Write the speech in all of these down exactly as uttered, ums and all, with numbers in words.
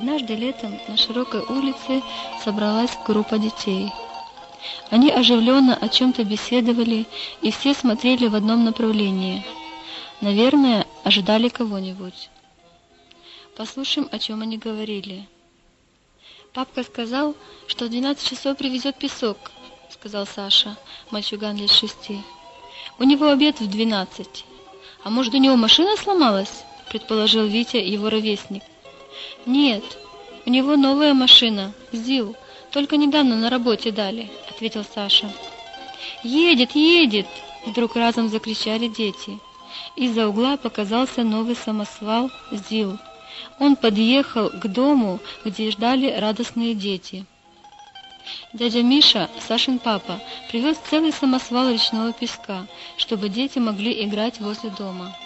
Однажды летом на широкой улице собралась группа детей. Они оживленно о чем-то беседовали, и все смотрели в одном направлении. Наверное, ожидали кого-нибудь. Послушаем, о чем они говорили. «Папка сказал, что в двенадцать часов привезет песок», — сказал Саша, мальчуган лет шести. «У него обед в двенадцать. А может, у него машина сломалась?» — предположил Витя, его ровесник. «Нет, у него новая машина, ЗИЛ, только недавно на работе дали», — ответил Саша. «Едет, едет!» — вдруг разом закричали дети. Из-за угла показался новый самосвал ЗИЛ. Он подъехал к дому, где ждали радостные дети. Дядя Миша, Сашин папа, привез целый самосвал речного песка, чтобы дети могли играть возле дома.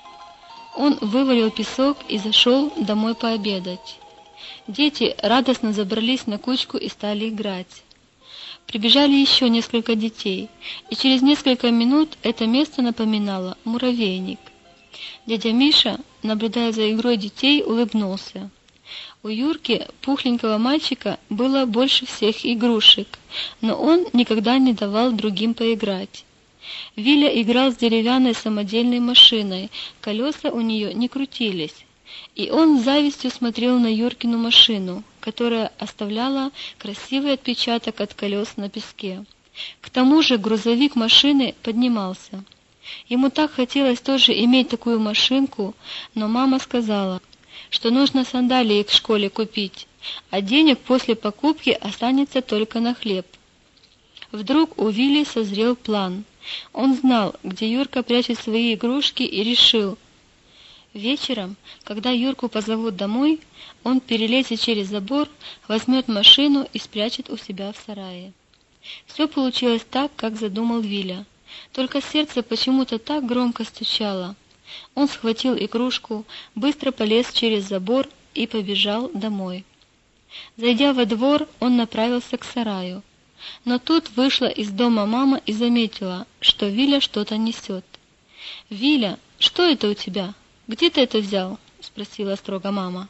Он вывалил песок и зашел домой пообедать. Дети радостно забрались на кучку и стали играть. Прибежали еще несколько детей, и через несколько минут это место напоминало муравейник. Дядя Миша, наблюдая за игрой детей, улыбнулся. У Юрки, пухленького мальчика, было больше всех игрушек, но он никогда не давал другим поиграть. Виля играл с деревянной самодельной машиной, колеса у нее не крутились, и он с завистью смотрел на Юркину машину, которая оставляла красивый отпечаток от колес на песке. К тому же грузовик машины поднимался. Ему так хотелось тоже иметь такую машинку, но мама сказала, что нужно сандалии к школе купить, а денег после покупки останется только на хлеб. Вдруг у Вили созрел план. Он знал, где Юрка прячет свои игрушки, и решил: вечером, когда Юрку позовут домой, он перелезет через забор, возьмет машину и спрячет у себя в сарае. Все получилось так, как задумал Виля. Только сердце почему-то так громко стучало. Он схватил игрушку, быстро полез через забор и побежал домой. Зайдя во двор, он направился к сараю. Но тут вышла из дома мама и заметила, что Виля что-то несет. «Виля, что это у тебя? Где ты это взял?» — спросила строго мама.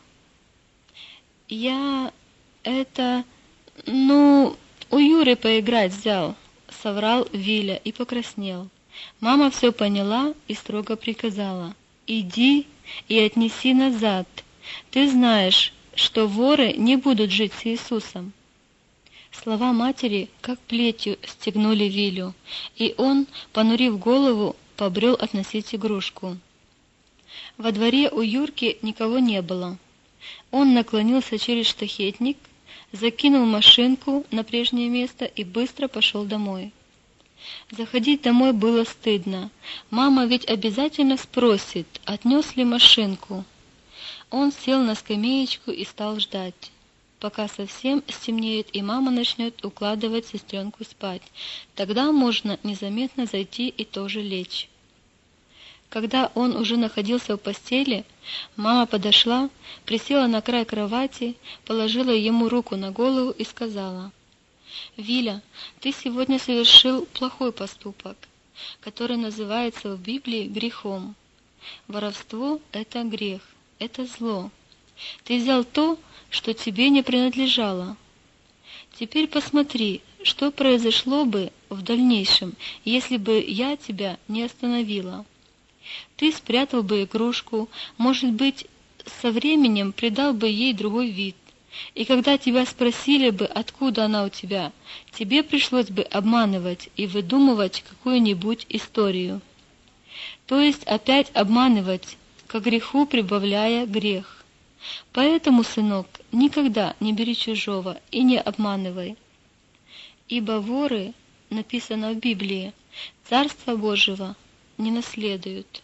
«Я... это... ну, у Юры поиграть взял», — соврал Виля и покраснел. Мама все поняла и строго приказала: «Иди и отнеси назад. Ты знаешь, что воры не будут жить с Иисусом». Слова матери как плетью стегнули Вилю, и он, понурив голову, побрел относить игрушку. Во дворе у Юрки никого не было. Он наклонился через штахетник, закинул машинку на прежнее место и быстро пошел домой. Заходить домой было стыдно. Мама ведь обязательно спросит, отнес ли машинку. Он сел на скамеечку и стал ждать, пока совсем стемнеет и мама начнет укладывать сестренку спать. Тогда можно незаметно зайти и тоже лечь. Когда он уже находился в постели, мама подошла, присела на край кровати, положила ему руку на голову и сказала: «Виля, ты сегодня совершил плохой поступок, который называется в Библии грехом. Воровство — это грех, это зло. Ты взял то, что тебе не принадлежало. Теперь посмотри, что произошло бы в дальнейшем, если бы я тебя не остановила. Ты спрятал бы игрушку, может быть, со временем придал бы ей другой вид, и когда тебя спросили бы, откуда она у тебя, тебе пришлось бы обманывать и выдумывать какую-нибудь историю. То есть опять обманывать, к греху прибавляя грех. Поэтому, сынок, никогда не бери чужого и не обманывай. Ибо воры, написано в Библии, Царства Божьего не наследуют».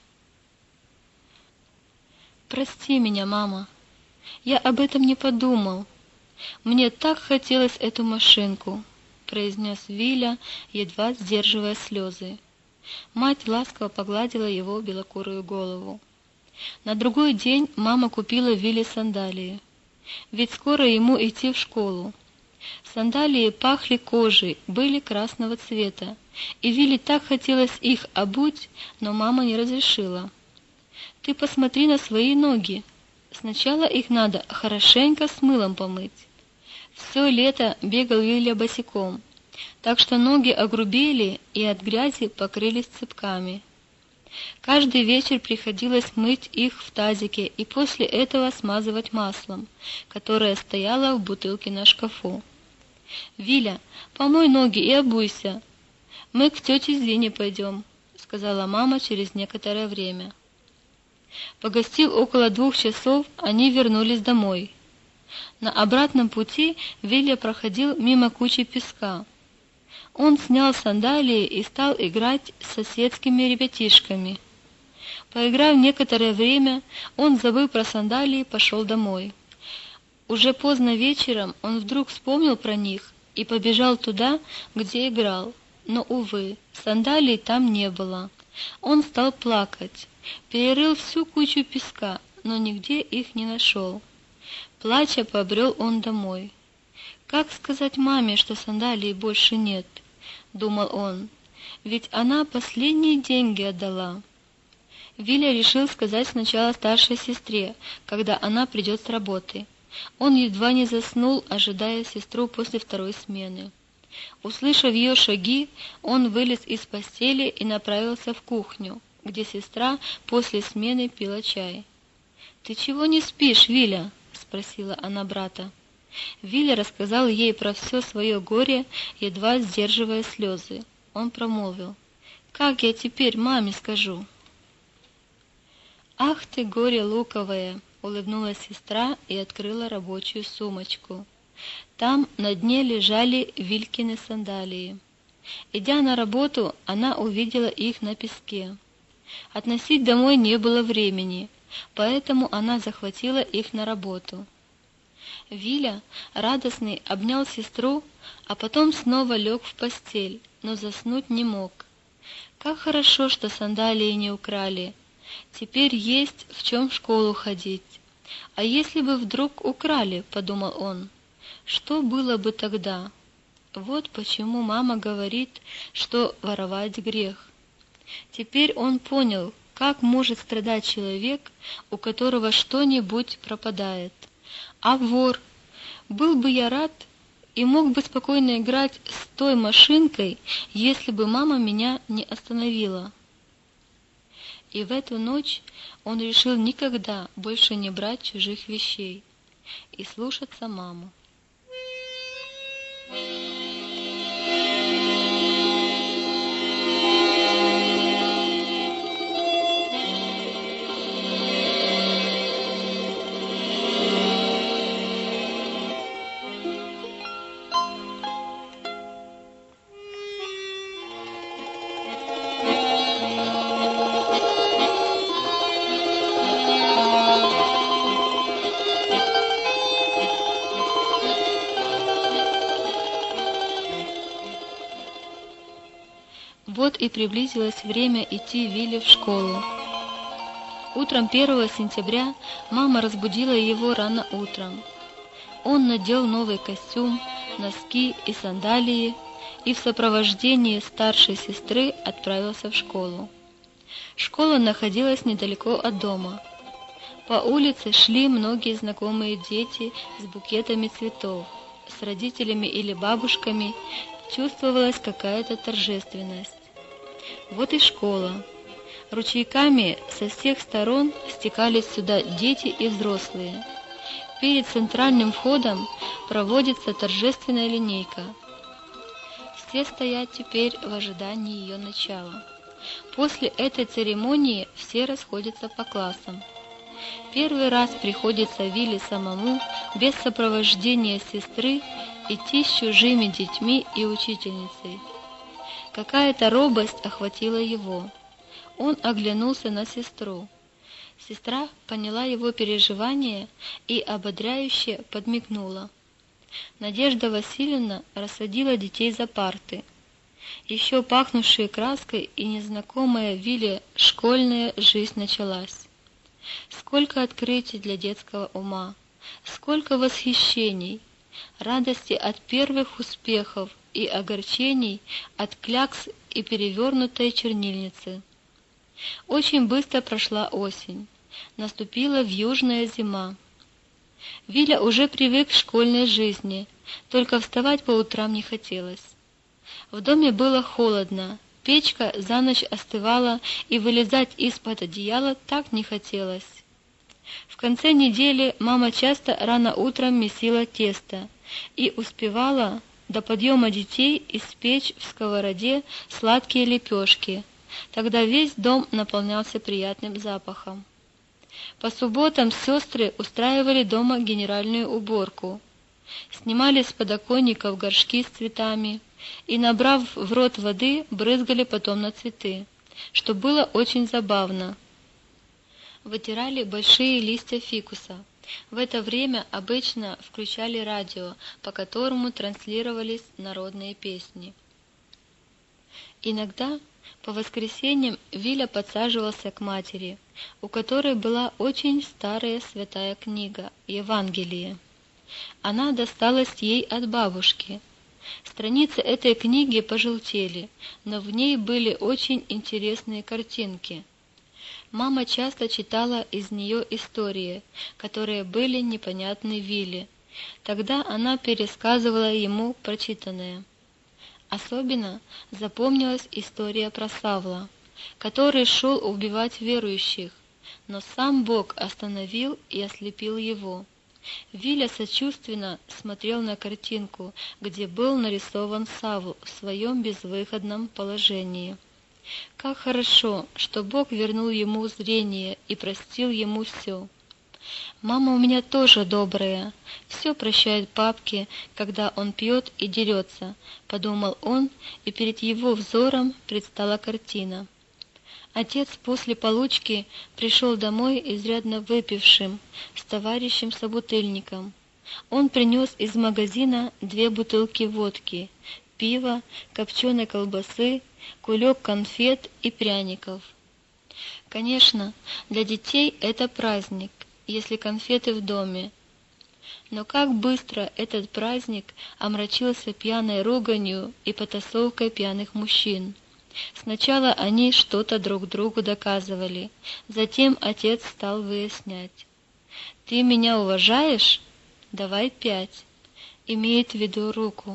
«Прости меня, мама. Я об этом не подумал. Мне так хотелось эту машинку», — произнес Виля, едва сдерживая слезы. Мать ласково погладила его белокурую голову. На другой день мама купила Виле сандалии. Ведь скоро ему идти в школу. Сандалии пахли кожей, были красного цвета, и Виле так хотелось их обуть, но мама не разрешила. «Ты посмотри на свои ноги. Сначала их надо хорошенько с мылом помыть. Все лето бегал Виля босиком, так что ноги огрубели и от грязи покрылись цыпками. Каждый вечер приходилось мыть их в тазике и после этого смазывать маслом, которое стояло в бутылке на шкафу. «Виля, помой ноги и обуйся. Мы к тете Зине пойдем», — сказала мама через некоторое время. Погостив около двух часов, они вернулись домой. На обратном пути Виля проходил мимо кучи песка. Он снял сандалии и стал играть с соседскими ребятишками. Поиграв некоторое время, он, забыв про сандалии, пошел домой. Уже поздно вечером он вдруг вспомнил про них и побежал туда, где играл, но, увы, сандалий там не было. Он стал плакать, перерыл всю кучу песка, но нигде их не нашел. Плача, побрел он домой. «Как сказать маме, что сандалий больше нет?» — думал он, — «ведь она последние деньги отдала». Виля решил сказать сначала старшей сестре, когда она придет с работы. Он едва не заснул, ожидая сестру после второй смены. Услышав ее шаги, он вылез из постели и направился в кухню, где сестра после смены пила чай. «Ты чего не спишь, Виля?» — спросила она брата. Виля рассказал ей про все свое горе, едва сдерживая слезы. Он промолвил: «Как я теперь маме скажу?» «Ах ты, горе луковое!» — улыбнулась сестра и открыла рабочую сумочку. Там на дне лежали Вилькины сандалии. Идя на работу, она увидела их на песке. Относить домой не было времени, поэтому она захватила их на работу. Виля, радостный, обнял сестру, а потом снова лег в постель, но заснуть не мог. Как хорошо, что сандалии не украли. Теперь есть в чем в школу ходить. А если бы вдруг украли, подумал он, что было бы тогда? Вот почему мама говорит, что воровать грех. Теперь он понял, как может страдать человек, у которого что-нибудь пропадает. А вор? Был бы я рад и мог бы спокойно играть с той машинкой, если бы мама меня не остановила. И в эту ночь он решил никогда больше не брать чужих вещей и слушаться маму. Вот и приблизилось время идти Виле в школу. Утром первого сентября мама разбудила его рано утром. Он надел новый костюм, носки и сандалии и в сопровождении старшей сестры отправился в школу. Школа находилась недалеко от дома. По улице шли многие знакомые дети с букетами цветов, с родителями или бабушками, чувствовалась какая-то торжественность. Вот и школа. Ручейками со всех сторон стекались сюда дети и взрослые. Перед центральным входом проводится торжественная линейка. Все стоят теперь в ожидании ее начала. После этой церемонии все расходятся по классам. Первый раз приходится Виле самому, без сопровождения сестры, идти с чужими детьми и учительницей. Какая-то робость охватила его. Он оглянулся на сестру. Сестра поняла его переживания и ободряюще подмигнула. Надежда Васильевна рассадила детей за парты. Еще пахнувшая краской и незнакомая Виле школьная жизнь началась. Сколько открытий для детского ума, сколько восхищений, радости от первых успехов и огорчений от клякс и перевернутой чернильницы. Очень быстро прошла осень. Наступила вьюжная зима. Виля уже привык к школьной жизни, только вставать по утрам не хотелось. В доме было холодно, печка за ночь остывала, и вылезать из-под одеяла так не хотелось. В конце недели мама часто рано утром месила тесто и успевала до подъема детей испечь в сковороде сладкие лепешки. Тогда весь дом наполнялся приятным запахом. По субботам сестры устраивали дома генеральную уборку, снимали с подоконников горшки с цветами и, набрав в рот воды, брызгали потом на цветы, что было очень забавно. Вытирали большие листья фикуса. В это время обычно включали радио, по которому транслировались народные песни. Иногда по воскресеньям Виля подсаживался к матери, у которой была очень старая святая книга «Евангелие». Она досталась ей от бабушки. Страницы этой книги пожелтели, но в ней были очень интересные картинки. Мама часто читала из нее истории, которые были непонятны Виле. Тогда она пересказывала ему прочитанное. Особенно запомнилась история про Савла, который шел убивать верующих, но сам Бог остановил и ослепил его. Виля сочувственно смотрел на картинку, где был нарисован Савл в своем безвыходном положении. Как хорошо, что Бог вернул ему зрение и простил ему все. «Мама у меня тоже добрая, все прощает папке, когда он пьет и дерется», — подумал он, и перед его взором предстала картина. Отец после получки пришел домой изрядно выпившим, с товарищем-собутыльником. Он принес из магазина две бутылки водки, пива, копченой колбасы, кулек конфет и пряников. Конечно, для детей это праздник, если конфеты в доме. Но как быстро этот праздник омрачился пьяной руганью и потасовкой пьяных мужчин. Сначала они что-то друг другу доказывали, затем отец стал выяснять. «Ты меня уважаешь? Давай пять», имеет в виду руку.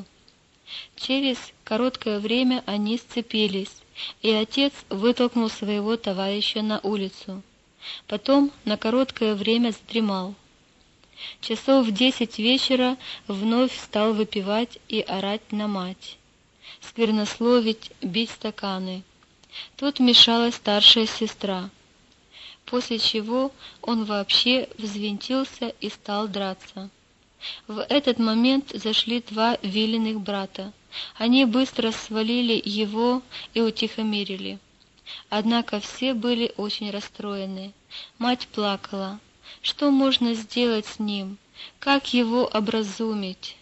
Через короткое время они сцепились, и отец вытолкнул своего товарища на улицу. Потом на короткое время задремал. Часов в десять вечера вновь стал выпивать и орать на мать, сквернословить, бить стаканы. Тут вмешалась старшая сестра, после чего он вообще взвинтился и стал драться. В этот момент зашли два Вилиных брата. Они быстро свалили его и утихомирили. Однако все были очень расстроены. Мать плакала. Что можно сделать с ним? Как его образумить?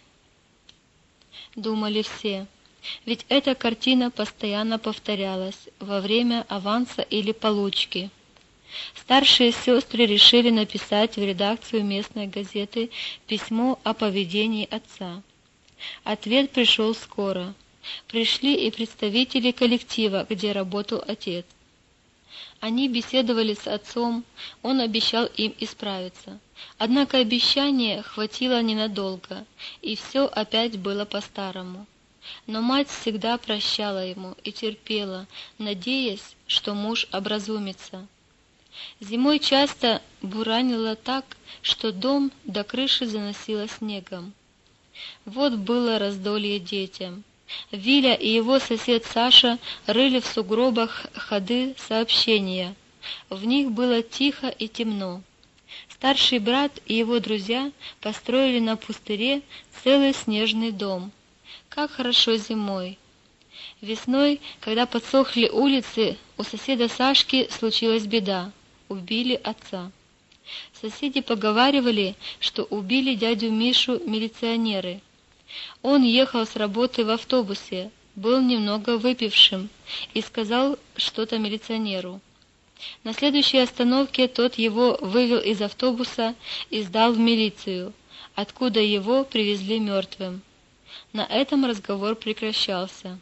Думали все. Ведь эта картина постоянно повторялась во время аванса или получки. Старшие сестры решили написать в редакцию местной газеты письмо о поведении отца. Ответ пришел скоро. Пришли и представители коллектива, где работал отец. Они беседовали с отцом, он обещал им исправиться. Однако обещание хватило ненадолго, и все опять было по-старому. Но мать всегда прощала ему и терпела, надеясь, что муж образумится. Зимой часто буранило так, что дом до крыши заносило снегом. Вот было раздолье детям. Виля и его сосед Саша рыли в сугробах ходы сообщения. В них было тихо и темно. Старший брат и его друзья построили на пустыре целый снежный дом. Как хорошо зимой. Весной, когда подсохли улицы, у соседа Сашки случилась беда. Убили отца. Соседи поговаривали, что убили дядю Мишу милиционеры. Он ехал с работы в автобусе, был немного выпившим и сказал что-то милиционеру. На следующей остановке тот его вывел из автобуса и сдал в милицию, откуда его привезли мертвым. На этом разговор прекращался.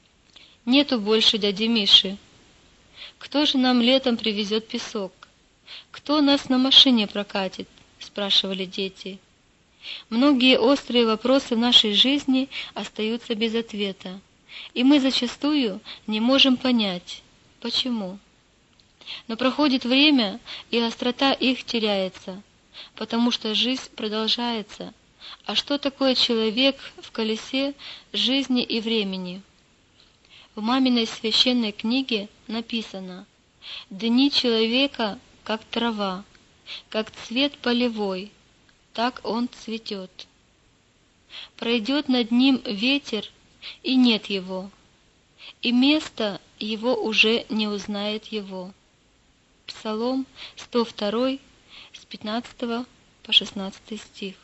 «Нету больше дяди Миши. Кто же нам летом привезет песок? «Кто нас на машине прокатит?» – спрашивали дети. Многие острые вопросы в нашей жизни остаются без ответа, и мы зачастую не можем понять, почему. Но проходит время, и острота их теряется, потому что жизнь продолжается. А что такое человек в колесе жизни и времени? В маминой священной книге написано: «Дни человека, как трава, как цвет полевой, так он цветет. Пройдет над ним ветер, и нет его, и место его уже не узнает его». Псалом сто два, с пятнадцатого по шестнадцатый стих.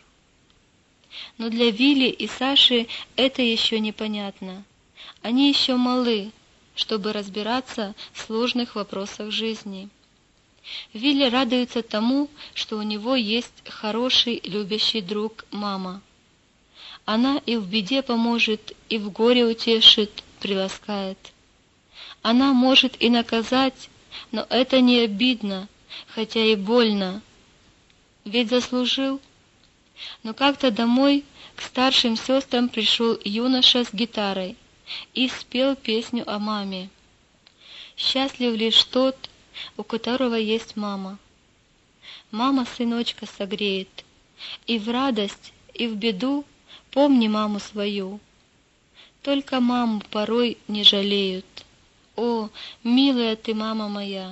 Но для Вилли и Саши это еще непонятно. Они еще малы, чтобы разбираться в сложных вопросах жизни. Вилли радуется тому, что у него есть хороший, любящий друг мама. Она и в беде поможет, и в горе утешит, приласкает. Она может и наказать, но это не обидно, хотя и больно. Ведь заслужил. Но как-то домой к старшим сестрам пришел юноша с гитарой и спел песню о маме. «Счастлив лишь тот, у которого есть мама. Мама сыночка согреет, и в радость, и в беду помни маму свою. Только маму порой не жалеют. О, милая ты, мама моя!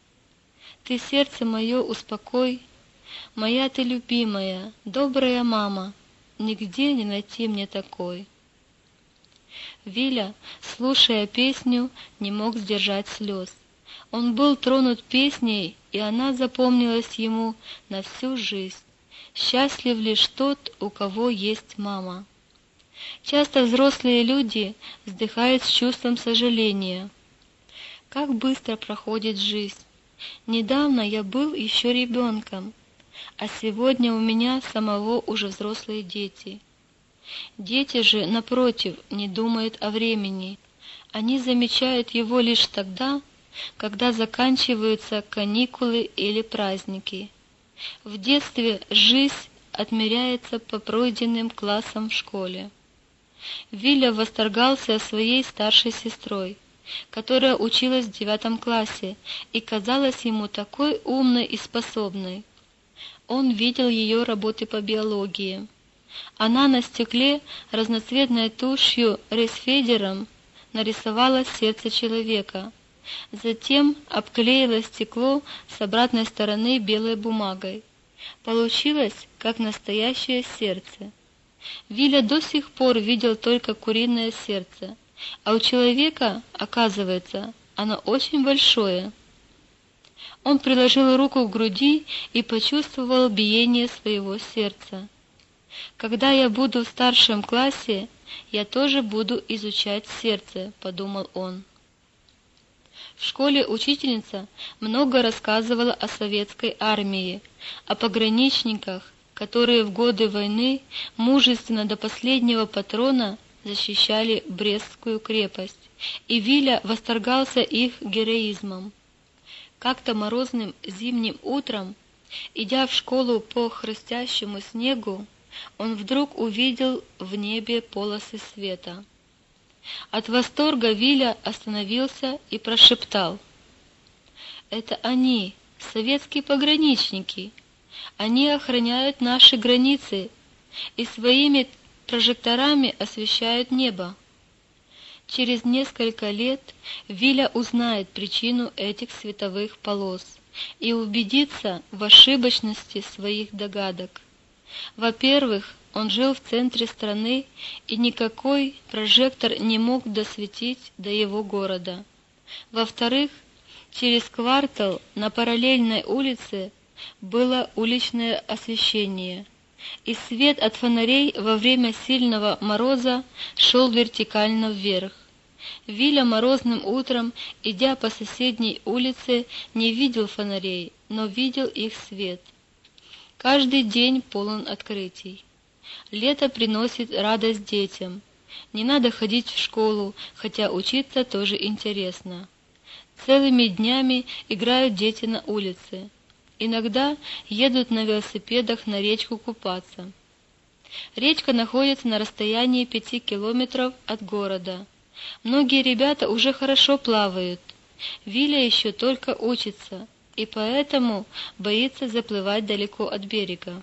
Ты сердце мое успокой, моя ты любимая, добрая мама, нигде не найти мне такой». Виля, слушая песню, не мог сдержать слез. Он был тронут песней, и она запомнилась ему на всю жизнь. Счастлив лишь тот, у кого есть мама. Часто взрослые люди вздыхают с чувством сожаления. Как быстро проходит жизнь. Недавно я был еще ребенком, а сегодня у меня самого уже взрослые дети. Дети же, напротив, не думают о времени. Они замечают его лишь тогда, когда заканчиваются каникулы или праздники. В детстве жизнь отмеряется по пройденным классам в школе. Виля восторгался своей старшей сестрой, которая училась в девятом классе и казалась ему такой умной и способной. Он видел ее работы по биологии. Она на стекле разноцветной тушью рейсфедером нарисовала сердце человека, затем обклеила стекло с обратной стороны белой бумагой. Получилось, как настоящее сердце. Виля до сих пор видел только куриное сердце, а у человека, оказывается, оно очень большое. Он приложил руку к груди и почувствовал биение своего сердца. «Когда я буду в старшем классе, я тоже буду изучать сердце», — подумал он. В школе учительница много рассказывала о советской армии, о пограничниках, которые в годы войны мужественно до последнего патрона защищали Брестскую крепость, и Виля восторгался их героизмом. Как-то морозным зимним утром, идя в школу по хрустящему снегу, он вдруг увидел в небе полосы света. От восторга Виля остановился и прошептал: «Это они, советские пограничники! Они охраняют наши границы и своими прожекторами освещают небо». Через несколько лет Виля узнает причину этих световых полос и убедится в ошибочности своих догадок. Во-первых, он жил в центре страны, и никакой прожектор не мог досветить до его города. Во-вторых, через квартал на параллельной улице было уличное освещение, и свет от фонарей во время сильного мороза шел вертикально вверх. Виля морозным утром, идя по соседней улице, не видел фонарей, но видел их свет. Каждый день полон открытий. Лето приносит радость детям. Не надо ходить в школу, хотя учиться тоже интересно. Целыми днями играют дети на улице. Иногда едут на велосипедах на речку купаться. Речка находится на расстоянии пяти километров от города. Многие ребята уже хорошо плавают. Виля еще только учится, и поэтому боится заплывать далеко от берега.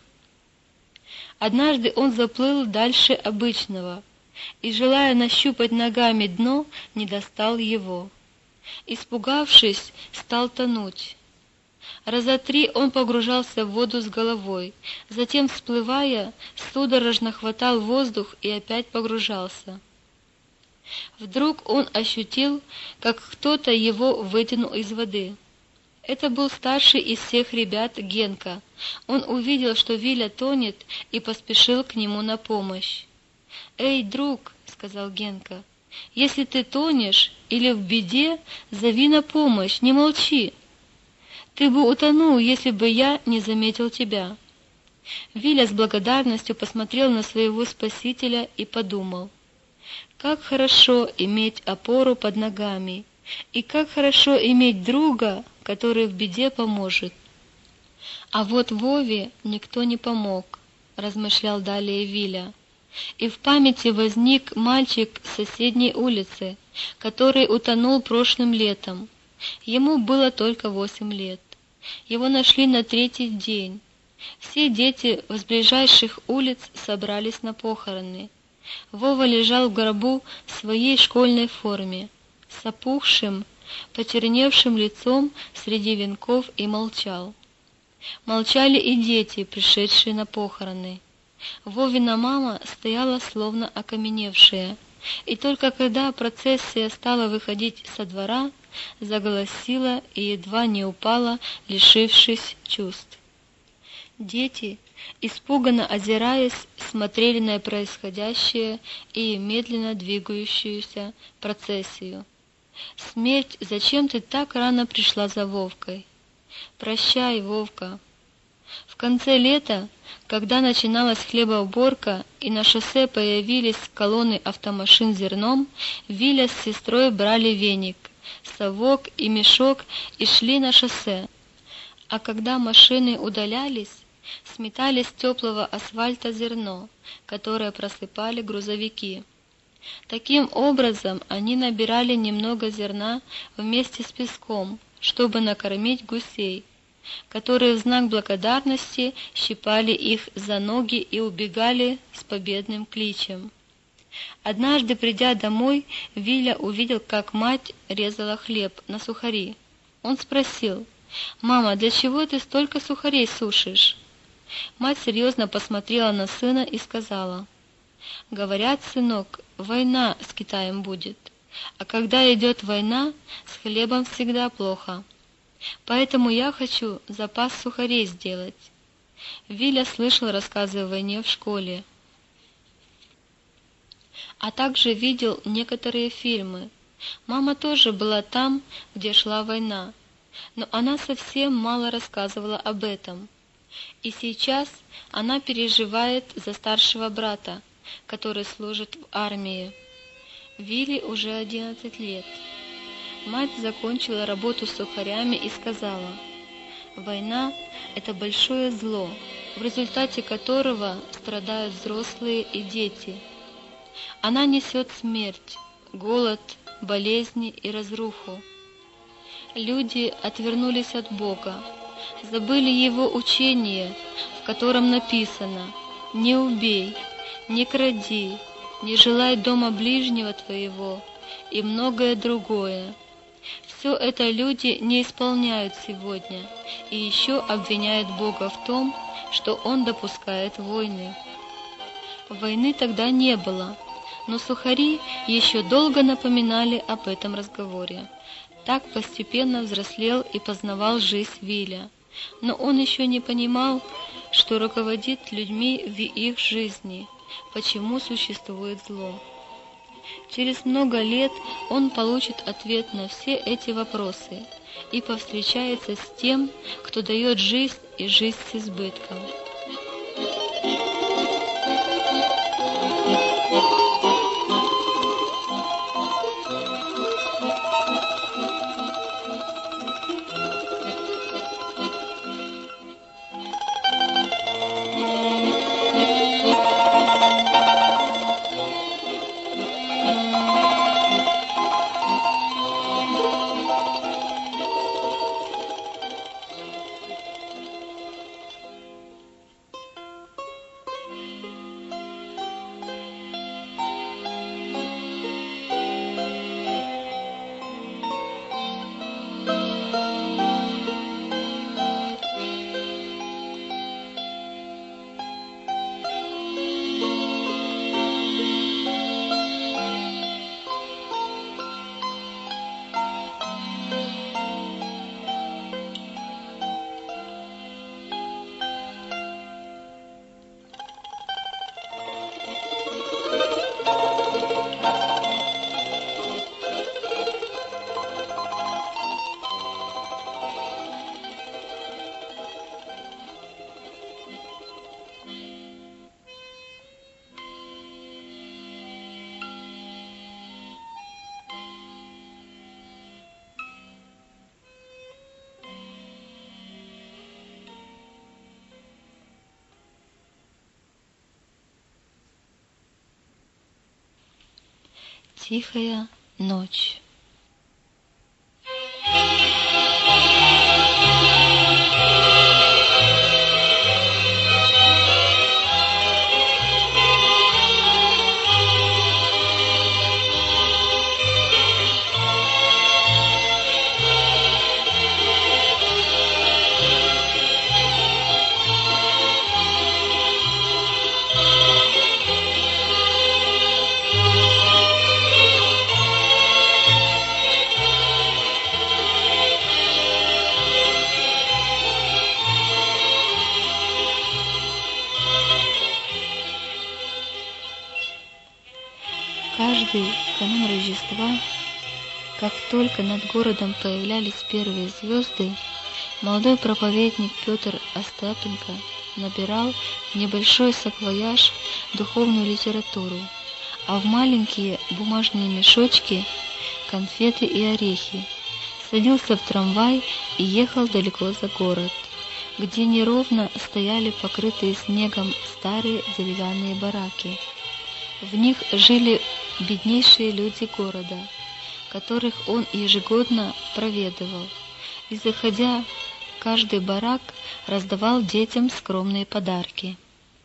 Однажды он заплыл дальше обычного и, желая нащупать ногами дно, не достал его. Испугавшись, стал тонуть. Раза три он погружался в воду с головой, затем, всплывая, судорожно хватал воздух и опять погружался. Вдруг он ощутил, как кто-то его вытянул из воды. Это был старший из всех ребят Генка. Он увидел, что Виля тонет, и поспешил к нему на помощь. «Эй, друг», — сказал Генка, — «если ты тонешь или в беде, зови на помощь, не молчи. Ты бы утонул, если бы я не заметил тебя». Виля с благодарностью посмотрел на своего спасителя и подумал: как хорошо иметь опору под ногами, и как хорошо иметь друга, который в беде поможет. А вот Вове никто не помог, размышлял далее Виля. И в памяти возник мальчик с соседней улицы, который утонул прошлым летом. Ему было только восемь лет. Его нашли на третий день. Все дети с ближайших улиц собрались на похороны. Вова лежал в гробу в своей школьной форме, с опухшим, почерневшим лицом среди венков, и молчал. Молчали и дети, пришедшие на похороны. Вовина мама стояла словно окаменевшая, и только когда процессия стала выходить со двора, заголосила и едва не упала, лишившись чувств. Дети, испуганно озираясь, смотрели на происходящее и медленно двигающуюся процессию. «Смерть, зачем ты так рано пришла за Вовкой?» «Прощай, Вовка». В конце лета, когда начиналась хлебоуборка и на шоссе появились колонны автомашин с зерном, Виля с сестрой брали веник, совок и мешок и шли на шоссе. А когда машины удалялись, сметали с теплого асфальта зерно, которое просыпали грузовики. Таким образом они набирали немного зерна вместе с песком, чтобы накормить гусей, которые в знак благодарности щипали их за ноги и убегали с победным кличем. Однажды, придя домой, Виля увидел, как мать резала хлеб на сухари. Он спросил: «Мама, для чего ты столько сухарей сушишь?» Мать серьезно посмотрела на сына и сказала: «Говорят, сынок, война с Китаем будет, а когда идет война, с хлебом всегда плохо. Поэтому я хочу запас сухарей сделать». Виля слышал рассказы о войне в школе, а также видел некоторые фильмы. Мама тоже была там, где шла война, но она совсем мало рассказывала об этом. И сейчас она переживает за старшего брата, который служит в армии. Виле уже одиннадцать лет. Мать закончила работу с сухарями и сказала: «Война – это большое зло, в результате которого страдают взрослые и дети. Она несет смерть, голод, болезни и разруху. Люди отвернулись от Бога, забыли Его учение, в котором написано: «Не убей, не кради, не желай дома ближнего твоего» и многое другое. Все это люди не исполняют сегодня и еще обвиняют Бога в том, что Он допускает войны. Войны тогда не было, но сухари еще долго напоминали об этом разговоре. Так постепенно взрослел и познавал жизнь Виля, но он еще не понимал, что руководит людьми в их жизни, почему существует зло. Через много лет он получит ответ на все эти вопросы и повстречается с тем, кто дает жизнь и жизнь с избытком. Тихая ночь. Каждый канун Рождества, как только над городом появлялись первые звезды, молодой проповедник Петр Остапенко набирал в небольшой саквояж духовную литературу, а в маленькие бумажные мешочки конфеты и орехи, садился в трамвай и ехал далеко за город, где неровно стояли покрытые снегом старые деревянные бараки. В них жили беднейшие люди города, которых он ежегодно проведывал, и, заходя в каждый барак, раздавал детям скромные подарки,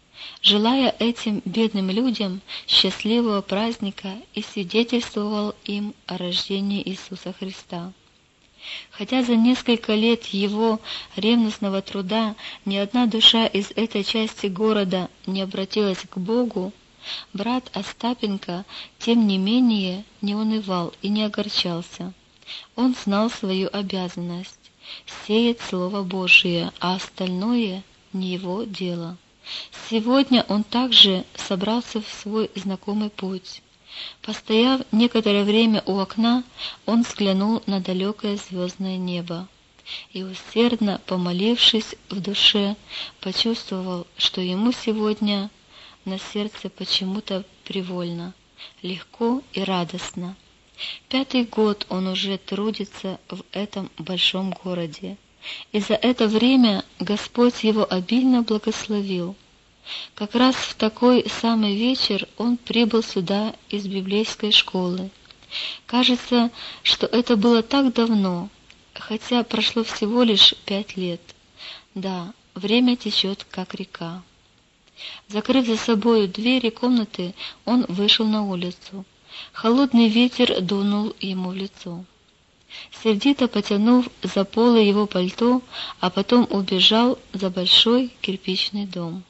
желая этим бедным людям счастливого праздника, и свидетельствовал им о рождении Иисуса Христа. Хотя за несколько лет его ревностного труда ни одна душа из этой части города не обратилась к Богу, брат Остапенко, тем не менее, не унывал и не огорчался. Он знал свою обязанность — сеять Слово Божие, а остальное — не его дело. Сегодня он также собрался в свой знакомый путь. Постояв некоторое время у окна, он взглянул на далекое звездное небо и, усердно помолившись в душе, почувствовал, что ему сегодня на сердце почему-то привольно, легко и радостно. Пятый год он уже трудится в этом большом городе, и за это время Господь его обильно благословил. Как раз в такой самый вечер он прибыл сюда из библейской школы. Кажется, что это было так давно, хотя прошло всего лишь пять лет. Да, время течет, как река. Закрыв за собою двери комнаты, он вышел на улицу. Холодный ветер дунул ему в лицо. Сердито потянув за полы его пальто, а потом убежал за большой кирпичный дом.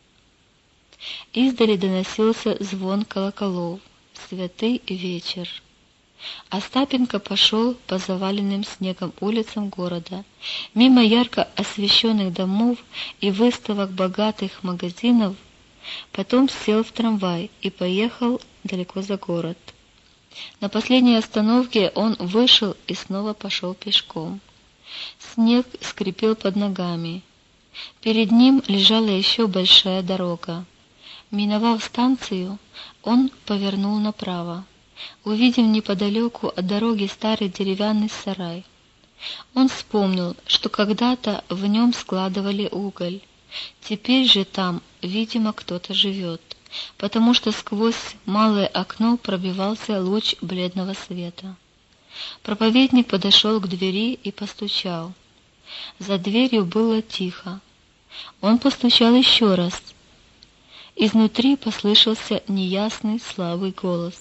Издали доносился звон колоколов. Святый вечер. Остапенко пошел по заваленным снегом улицам города, мимо ярко освещенных домов и выставок богатых магазинов, потом сел в трамвай и поехал далеко за город. На последней остановке он вышел и снова пошел пешком. Снег скрипел под ногами. Перед ним лежала еще большая дорога. Миновав станцию, он повернул направо, увидев неподалеку от дороги старый деревянный сарай. Он вспомнил, что когда-то в нем складывали уголь. Теперь же там, видимо, кто-то живет, потому что сквозь малое окно пробивался луч бледного света. Проповедник подошел к двери и постучал. За дверью было тихо. Он постучал еще раз. Изнутри послышался неясный слабый голос.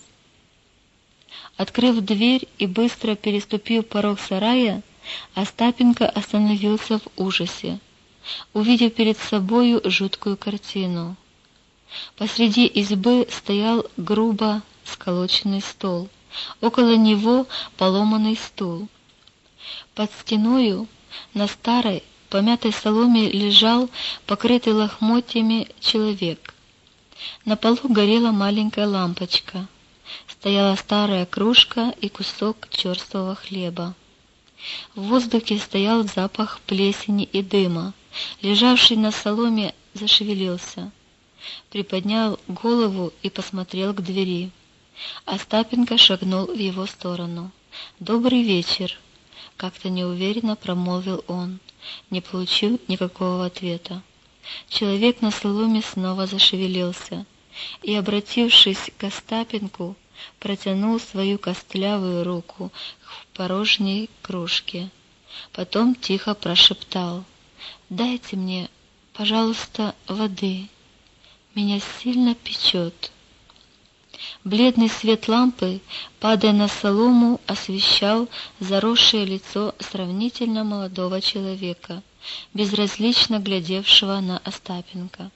Открыв дверь и быстро переступив порог сарая, Остапенко остановился в ужасе, увидев перед собою жуткую картину. Посреди избы стоял грубо сколоченный стол, около него поломанный стул. Под стеною на старой помятой соломе лежал покрытый лохмотьями человек. На полу горела маленькая лампочка. Стояла старая кружка и кусок черствого хлеба. В воздухе стоял запах плесени и дыма. Лежавший на соломе зашевелился, приподнял голову и посмотрел к двери. Остапенко шагнул в его сторону. «Добрый вечер», — как-то неуверенно промолвил он, не получил никакого ответа. Человек на соломе снова зашевелился и, обратившись к Остапенку, протянул свою костлявую руку к порожней кружке. Потом тихо прошептал: «Дайте мне, пожалуйста, воды. Меня сильно печет». Бледный свет лампы, падая на солому, освещал заросшее лицо сравнительно молодого человека, безразлично глядевшего на Остапенко.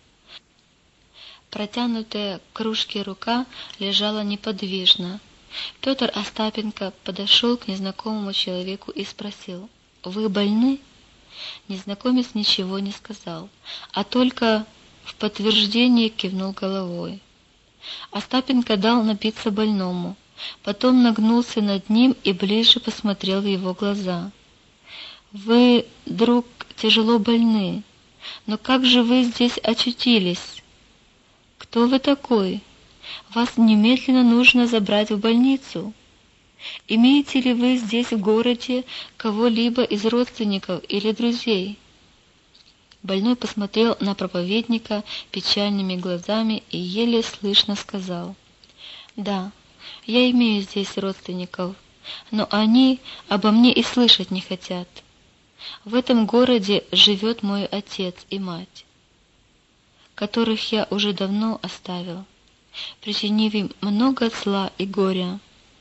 Протянутая к кружке рука лежала неподвижно. Петр Остапенко подошел к незнакомому человеку и спросил: «Вы больны?» Незнакомец ничего не сказал, а только в подтверждение кивнул головой. Остапенко дал напиться больному, потом нагнулся над ним и ближе посмотрел в его глаза. «Вы, друг, тяжело больны, но как же вы здесь очутились? Кто вы такой? Вас немедленно нужно забрать в больницу. Имеете ли вы здесь в городе кого-либо из родственников или друзей?» Больной посмотрел на проповедника печальными глазами и еле слышно сказал: «Да, я имею здесь родственников, но они обо мне и слышать не хотят. В этом городе живет мой отец и мать, которых я уже давно оставил, причинив им много зла и горя.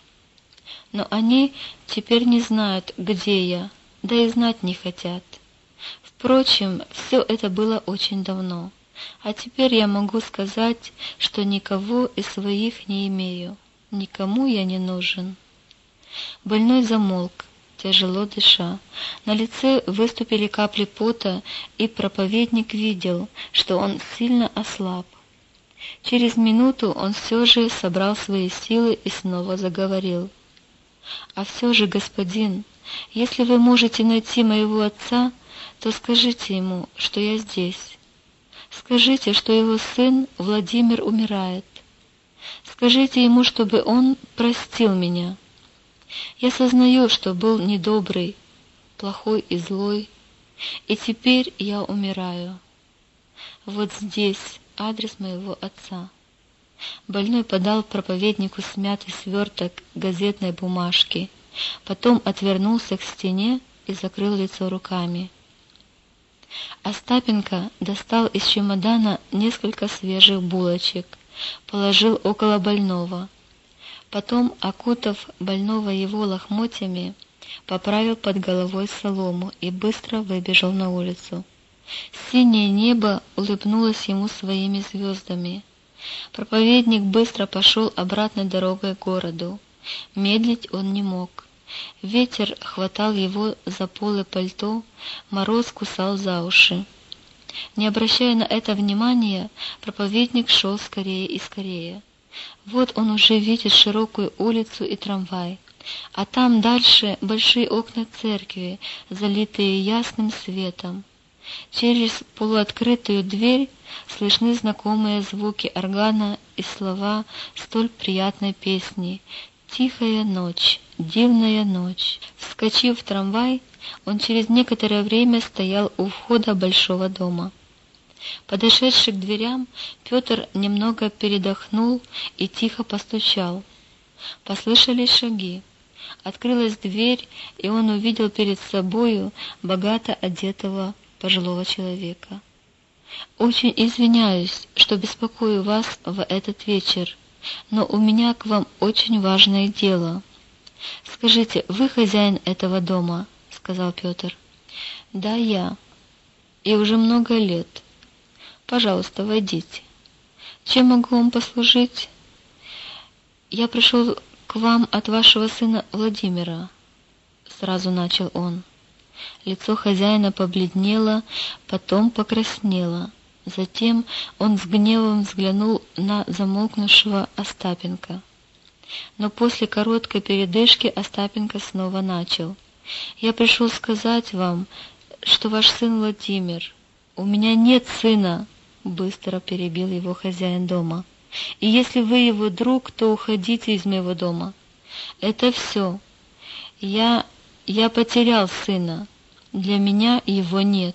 Но они теперь не знают, где я, да и знать не хотят. Впрочем, все это было очень давно, а теперь я могу сказать, что никого из своих не имею, никому я не нужен». Больной замолк, тяжело дыша. На лице выступили капли пота, и проповедник видел, что он сильно ослаб. Через минуту он все же собрал свои силы и снова заговорил: «А все же, господин, если вы можете найти моего отца, то скажите ему, что я здесь. Скажите, что его сын Владимир умирает. Скажите ему, чтобы он простил меня. Я сознаю, что был недобрый, плохой и злой, и теперь я умираю. Вот здесь адрес моего отца». Больной подал проповеднику смятый сверток газетной бумажки, потом отвернулся к стене и закрыл лицо руками. Остапенко достал из чемодана несколько свежих булочек, положил около больного. Потом, окутав больного его лохмотьями, поправил под головой солому и быстро выбежал на улицу. Синее небо улыбнулось ему своими звездами. Проповедник быстро пошел обратной дорогой к городу. Медлить он не мог. Ветер хватал его за полы пальто, мороз кусал за уши. Не обращая на это внимания, проповедник шел скорее и скорее. Вот он уже видит широкую улицу и трамвай, а там дальше большие окна церкви, залитые ясным светом. Через полуоткрытую дверь слышны знакомые звуки органа и слова столь приятной песни: «Тихая ночь, дивная ночь». Вскочив в трамвай, он через некоторое время стоял у входа большого дома. Подошедший к дверям, Петр немного передохнул и тихо постучал. Послышались шаги. Открылась дверь, и он увидел перед собою богато одетого пожилого человека. «Очень извиняюсь, что беспокою вас в этот вечер, но у меня к вам очень важное дело». «Скажите, вы хозяин этого дома?» — сказал Петр. «Да, я. И уже много лет. Пожалуйста, войдите. Чем могу вам послужить?» «Я пришел к вам от вашего сына Владимира», — сразу начал он. Лицо хозяина побледнело, потом покраснело. Затем он с гневом взглянул на замолкнувшего Остапенко. Но после короткой передышки Остапенко снова начал: «Я пришел сказать вам, что ваш сын Владимир...» «У меня нет сына», — быстро перебил его хозяин дома. «И если вы его друг, то уходите из моего дома. Это все. Я... я потерял сына. Для меня его нет».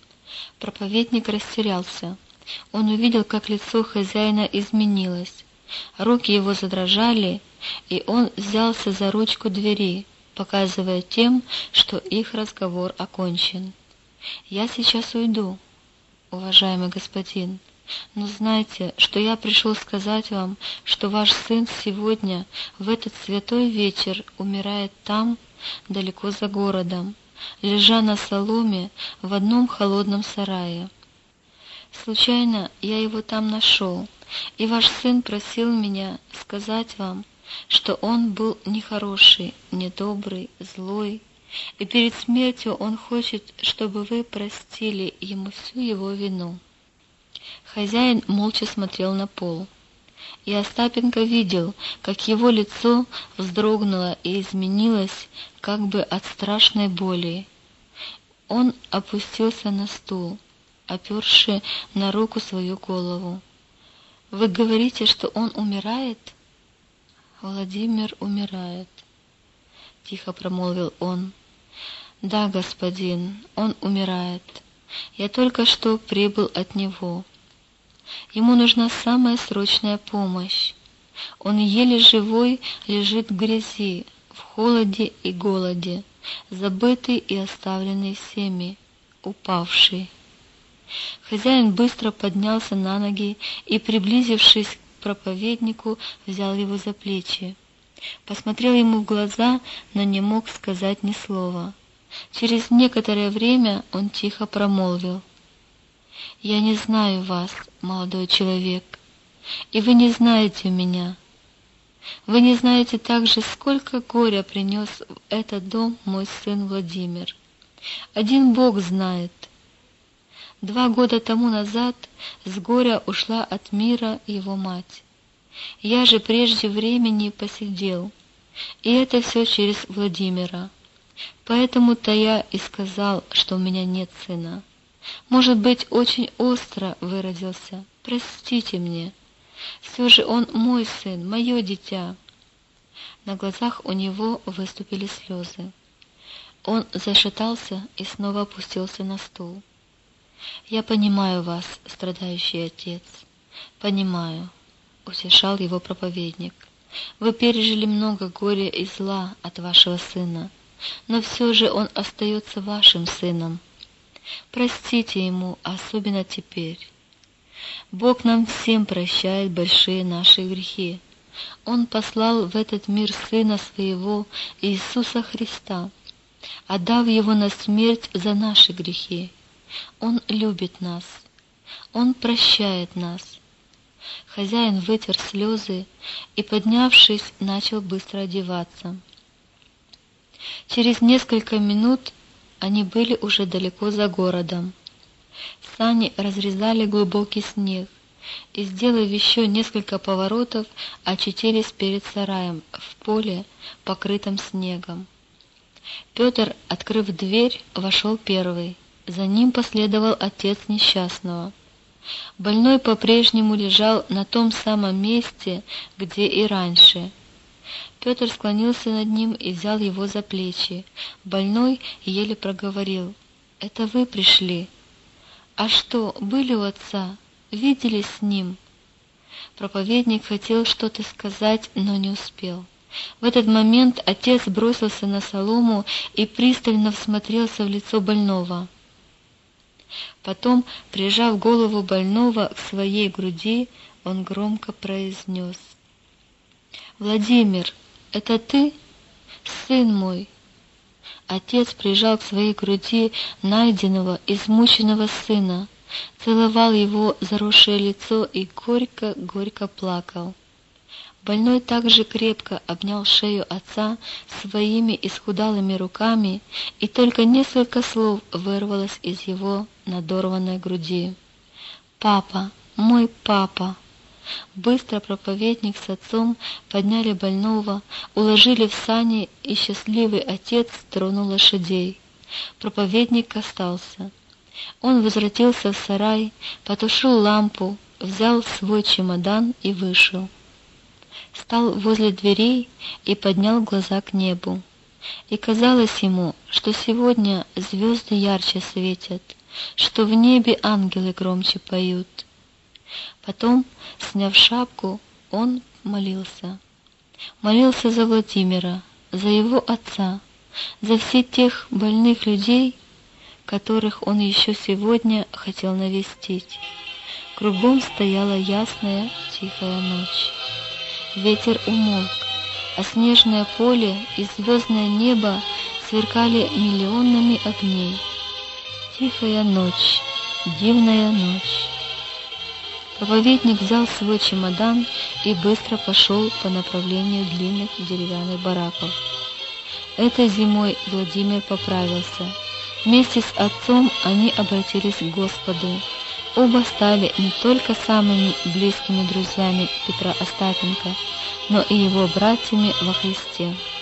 Проповедник растерялся. Он увидел, как лицо хозяина изменилось. Руки его задрожали, и он взялся за ручку двери, показывая тем, что их разговор окончен. «Я сейчас уйду, уважаемый господин, но знайте, что я пришел сказать вам, что ваш сын сегодня, в этот святой вечер, умирает там, далеко за городом, лежа на соломе в одном холодном сарае. Случайно я его там нашел, и ваш сын просил меня сказать вам, что он был нехороший, недобрый, злой, и перед смертью он хочет, чтобы вы простили ему всю его вину». Хозяин молча смотрел на пол, и Остапенко видел, как его лицо вздрогнуло и изменилось, как бы от страшной боли. Он опустился на стул, оперши на руку свою голову. «Вы говорите, что он умирает?» «Владимир умирает», — тихо промолвил он. «Да, господин, он умирает. Я только что прибыл от него. Ему нужна самая срочная помощь. Он еле живой лежит в грязи, в холоде и голоде, забытый и оставленный всеми, упавший». Хозяин быстро поднялся на ноги и, приблизившись к проповеднику, взял его за плечи. Посмотрел ему в глаза, но не мог сказать ни слова. Через некоторое время он тихо промолвил: «Я не знаю вас, молодой человек, и вы не знаете меня. Вы не знаете также, сколько горя принес в этот дом мой сын Владимир. Один Бог знает. Два года тому назад с горя ушла от мира его мать. Я же прежде времени посидел, и это все через Владимира. Поэтому-то я и сказал, что у меня нет сына. Может быть, очень остро выразился. Простите мне. Все же он мой сын, мое дитя». На глазах у него выступили слезы. Он зашатался и снова опустился на стул. «Я понимаю вас, страдающий отец, понимаю», — утешал его проповедник. «Вы пережили много горя и зла от вашего сына, но все же он остается вашим сыном. Простите ему, особенно теперь. Бог нам всем прощает большие наши грехи. Он послал в этот мир Сына Своего, Иисуса Христа, отдав Его на смерть за наши грехи. Он любит нас. Он прощает нас». Хозяин вытер слезы и, поднявшись, начал быстро одеваться. Через несколько минут они были уже далеко за городом. Сани разрезали глубокий снег и, сделав еще несколько поворотов, очутились перед сараем в поле, покрытом снегом. Петр, открыв дверь, вошел первый. За ним последовал отец несчастного. Больной по-прежнему лежал на том самом месте, где и раньше. Петр склонился над ним и взял его за плечи. Больной еле проговорил: «Это вы пришли? А что, были у отца? Виделись с ним?» Проповедник хотел что-то сказать, но не успел. В этот момент отец бросился на солому и пристально всмотрелся в лицо больного. Потом, прижав голову больного к своей груди, он громко произнес: «Владимир, это ты, сын мой?» Отец прижал к своей груди найденного, измученного сына, целовал его заросшее лицо и горько-горько плакал. Больной также крепко обнял шею отца своими исхудалыми руками, и только несколько слов вырвалось из его надорванной груди. «Папа, мой папа!» Быстро проповедник с отцом подняли больного, уложили в сани, и счастливый отец тронул лошадей. Проповедник остался. Он возвратился в сарай, потушил лампу, взял свой чемодан и вышел. Стал возле дверей и поднял глаза к небу. И казалось ему, что сегодня звезды ярче светят, что в небе ангелы громче поют. Потом, сняв шапку, он молился. Молился за Владимира, за его отца, за всех тех больных людей, которых он еще сегодня хотел навестить. Кругом стояла ясная, тихая ночь. Ветер умолк, а снежное поле и звездное небо сверкали миллионами огней. Тихая ночь, дивная ночь. Проповедник взял свой чемодан и быстро пошел по направлению длинных деревянных бараков. Этой зимой Владимир поправился. Вместе с отцом они обратились к Господу. Оба стали не только самыми близкими друзьями Петра Остапенко, но и его братьями во Христе.